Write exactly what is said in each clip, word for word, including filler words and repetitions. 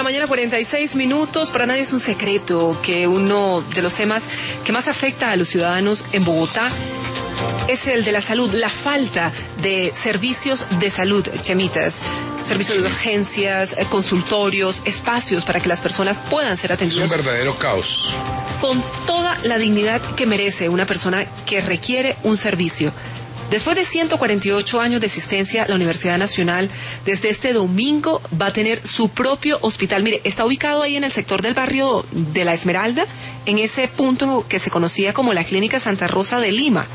mañana, cuarenta y seis minutos. Para nadie es un secreto que uno de los temas que más afecta a los ciudadanos en Bogotá es el de la salud, la falta de servicios de salud, Chemitas, servicios de urgencias, consultorios, espacios para que las personas puedan ser atendidas. Es un verdadero caos. Con toda la dignidad que merece una persona que requiere un servicio. Después de ciento cuarenta y ocho años de existencia, la Universidad Nacional, desde este domingo, va a tener su propio hospital. Mire, está ubicado ahí en el sector del barrio de La Esmeralda, en ese punto que se conocía como la Clínica Santa Rosa de Lima.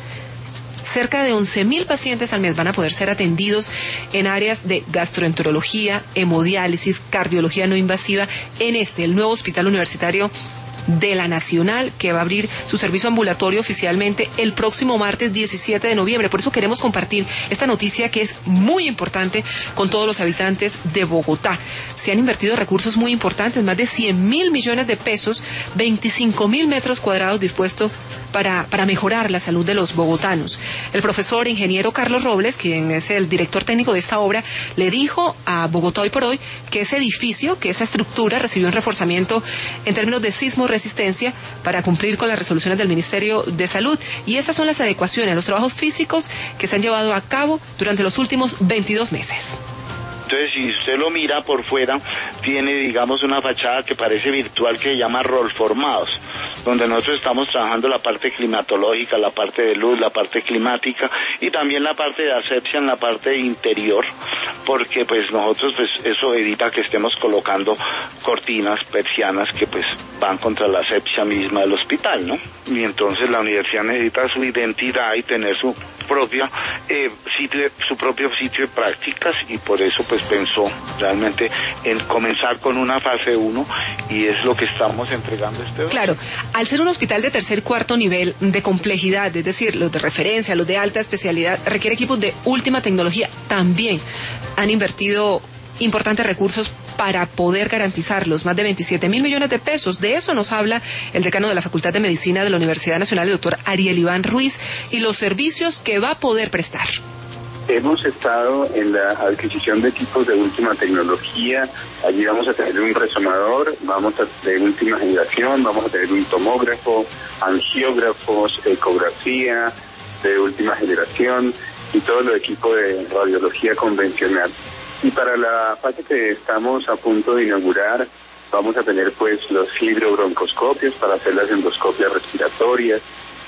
Cerca de once mil pacientes al mes van a poder ser atendidos en áreas de gastroenterología, hemodiálisis, cardiología no invasiva, en este, el nuevo hospital universitario de la Nacional, que va a abrir su servicio ambulatorio oficialmente el próximo martes diecisiete de noviembre. Por eso queremos compartir esta noticia que es muy importante con todos los habitantes de Bogotá. Se han invertido recursos muy importantes, más de cien mil millones de pesos, veinticinco mil metros cuadrados dispuestos para, para mejorar la salud de los bogotanos. El profesor ingeniero Carlos Robles, quien es el director técnico de esta obra, le dijo a Bogotá Hoy por Hoy que ese edificio, que esa estructura recibió un reforzamiento en términos de sismo resistencia para cumplir con las resoluciones del Ministerio de Salud, y estas son las adecuaciones, los trabajos físicos que se han llevado a cabo durante los últimos veintidós meses. Entonces, si usted lo mira por fuera, tiene, digamos, una fachada que parece virtual, que se llama Rolformados, donde nosotros estamos trabajando la parte climatológica, la parte de luz, la parte climática, y también la parte de asepsia en la parte interior, porque pues nosotros, pues eso evita que estemos colocando cortinas, persianas, que pues van contra la asepsia misma del hospital, ¿no? Y entonces la universidad necesita su identidad y tener su propia eh, sitio, su propio sitio de prácticas, y por eso pues pensó realmente en comenzar con una fase uno, y es lo que estamos entregando este hoy. Claro, al ser un hospital de tercer cuarto nivel de complejidad, es decir, los de referencia, los de alta especialidad, requiere equipos de última tecnología. También han invertido importantes recursos para poder garantizarlos, más de veintisiete mil millones de pesos. De eso nos habla el decano de la Facultad de Medicina de la Universidad Nacional, el doctor Ariel Iván Ruiz, y los servicios que va a poder prestar. Hemos estado en la adquisición de equipos de última tecnología. Allí vamos a tener un resonador, vamos a tener última generación, vamos a tener un tomógrafo, angiógrafos, ecografía de última generación y todos los equipos de radiología convencional. Y para la fase que estamos a punto de inaugurar, vamos a tener pues los fibrobroncoscopios para hacer las endoscopias respiratorias,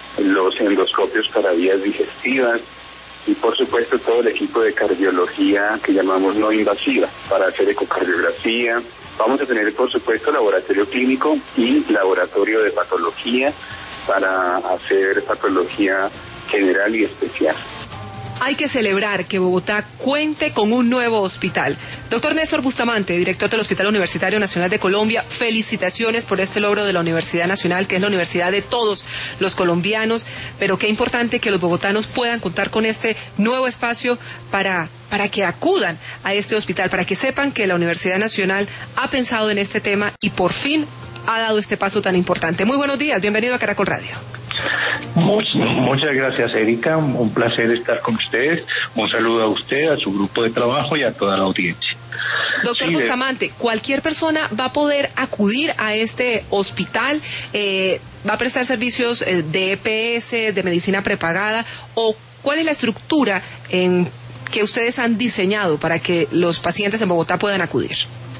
los endoscopios para vías digestivas, y por supuesto todo el equipo de cardiología que llamamos no invasiva para hacer ecocardiografía. Vamos a tener por supuesto laboratorio clínico y laboratorio de patología para hacer patología general y especial. Hay que celebrar que Bogotá cuente con un nuevo hospital. Doctor Néstor Bustamante, director del Hospital Universitario Nacional de Colombia, felicitaciones por este logro de la Universidad Nacional, que es la universidad de todos los colombianos, pero qué importante que los bogotanos puedan contar con este nuevo espacio para, para que acudan a este hospital, para que sepan que la Universidad Nacional ha pensado en este tema y por fin ha dado este paso tan importante. Muy buenos días, bienvenido a Caracol Radio. Muchas, muchas gracias, Erika, un placer estar con ustedes, un saludo a usted, a su grupo de trabajo y a toda la audiencia. Doctor sí, Bustamante, de... ¿cualquier persona va a poder acudir a este hospital? Eh, ¿Va a prestar servicios eh, de E P S, de medicina prepagada? ¿O cuál es la estructura en que ustedes han diseñado para que los pacientes en Bogotá puedan acudir?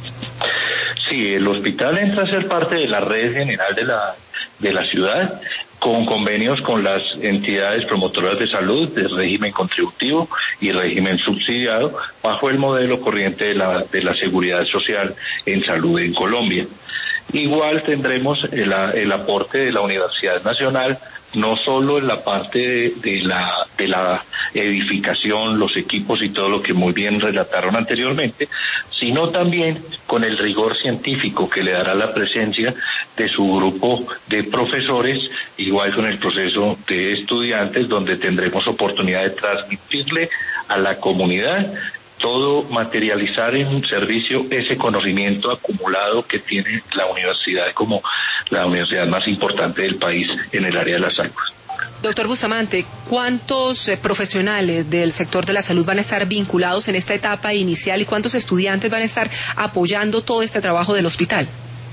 Sí, el hospital entra a ser parte de la red general de la, de la ciudad, con convenios con las entidades promotoras de salud de régimen contributivo y régimen subsidiado, bajo el modelo corriente de la, de la seguridad social en salud en Colombia. Igual tendremos el, el aporte de la Universidad Nacional, no solo en la parte de, de la de la edificación, los equipos y todo lo que muy bien relataron anteriormente, sino también con el rigor científico que le dará la presencia de su grupo de profesores, igual con el proceso de estudiantes, donde tendremos oportunidad de transmitirle a la comunidad todo, materializar en un servicio ese conocimiento acumulado que tiene la universidad como la universidad más importante del país en el área de la salud. Doctor Bustamante, ¿cuántos eh, profesionales del sector de la salud van a estar vinculados en esta etapa inicial y cuántos estudiantes van a estar apoyando todo este trabajo del hospital?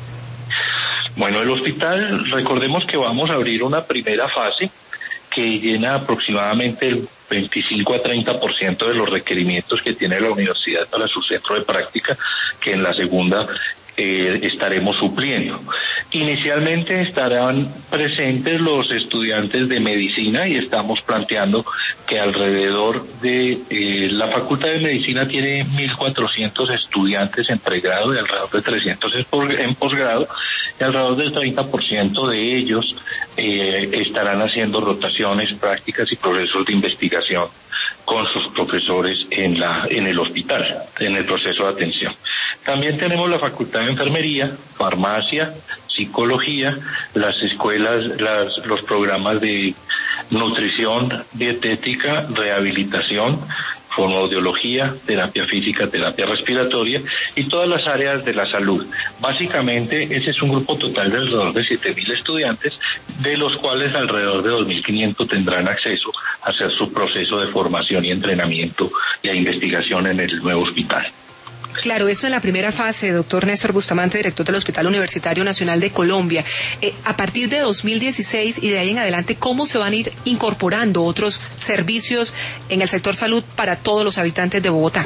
Bueno, el hospital, recordemos que vamos a abrir una primera fase que llena aproximadamente el veinticinco a treinta por ciento de los requerimientos que tiene la universidad para su centro de práctica, que en la segunda eh, estaremos supliendo. Inicialmente estarán presentes los estudiantes de medicina y estamos planteando que alrededor de eh, la Facultad de Medicina tiene mil cuatrocientos estudiantes en pregrado y alrededor de trescientos en posgrado, y alrededor del treinta por ciento de ellos eh, estarán haciendo rotaciones, prácticas y procesos de investigación con sus profesores en la en el hospital, en el proceso de atención. También tenemos la Facultad de Enfermería, Farmacia, Psicología, las escuelas, las, los programas de nutrición, dietética, rehabilitación, fonoaudiología, terapia física, terapia respiratoria y todas las áreas de la salud. Básicamente ese es un grupo total de alrededor de siete mil estudiantes, de los cuales alrededor de dos mil quinientos tendrán acceso a hacer su proceso de formación y entrenamiento y a investigación en el nuevo hospital. Claro, eso en la primera fase, doctor Néstor Bustamante, director del Hospital Universitario Nacional de Colombia. Eh, a partir de dos mil dieciséis y de ahí en adelante, ¿cómo se van a ir incorporando otros servicios en el sector salud para todos los habitantes de Bogotá?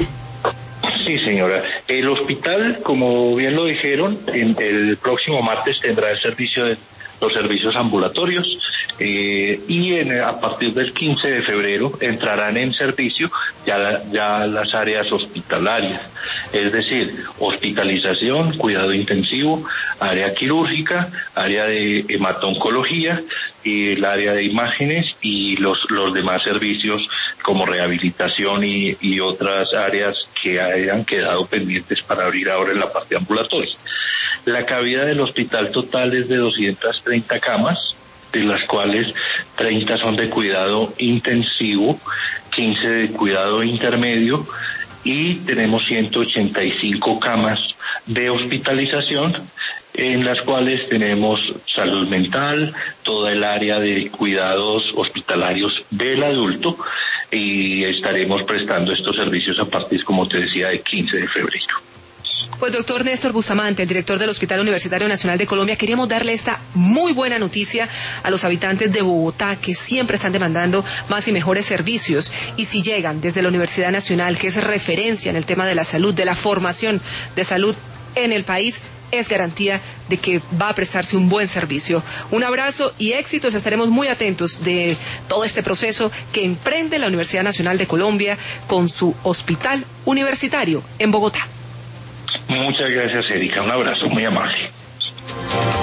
Sí, señora. El hospital, como bien lo dijeron, en el próximo martes tendrá el servicio de los servicios ambulatorios eh, y en, a partir del quince de febrero entrarán en servicio ya, ya las áreas hospitalarias, es decir, hospitalización, cuidado intensivo, área quirúrgica, área de hematoncología y el área de imágenes y los, los demás servicios como rehabilitación y, y otras áreas que hayan quedado pendientes para abrir ahora en la parte ambulatoria. La cavidad del hospital total es de doscientas treinta camas, de las cuales treinta son de cuidado intensivo, quince de cuidado intermedio y tenemos ciento ochenta y cinco camas de hospitalización, en las cuales tenemos salud mental, toda el área de cuidados hospitalarios del adulto y estaremos prestando estos servicios a partir, como te decía, del quince de febrero. Pues doctor Néstor Bustamante, el director del Hospital Universitario Nacional de Colombia, queríamos darle esta muy buena noticia a los habitantes de Bogotá que siempre están demandando más y mejores servicios, y si llegan desde la Universidad Nacional, que es referencia en el tema de la salud, de la formación de salud en el país, es garantía de que va a prestarse un buen servicio. Un abrazo y éxitos, estaremos muy atentos de todo este proceso que emprende la Universidad Nacional de Colombia con su Hospital Universitario en Bogotá. Muchas gracias, Erika. Un abrazo muy amable.